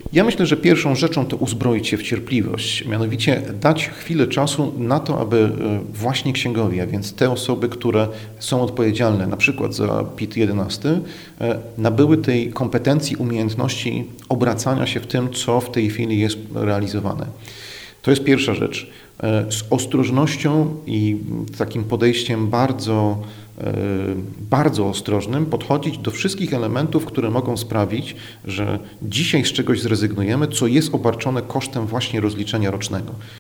Ja myślę, że pierwszą rzeczą to uzbroić się w cierpliwość, mianowicie dać chwilę czasu na to, aby właśnie księgowi, a więc te osoby, które są odpowiedzialne na przykład za PIT-11, nabyły tej kompetencji, umiejętności obracania się w tym, co w tej chwili jest realizowane. To jest pierwsza rzecz. Z ostrożnością i takim podejściem bardzo ostrożnym podchodzić do wszystkich elementów, które mogą sprawić, że dzisiaj z czegoś zrezygnujemy, co jest obarczone kosztem właśnie rozliczenia rocznego.